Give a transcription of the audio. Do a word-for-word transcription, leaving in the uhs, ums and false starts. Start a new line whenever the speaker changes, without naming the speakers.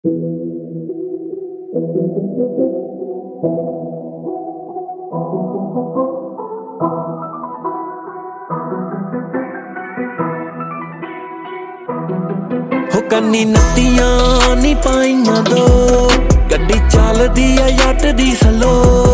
हो कन्नी नत्तियां नी पाइयां दो, गड्डी चलदी ऐ जट दी स्लो।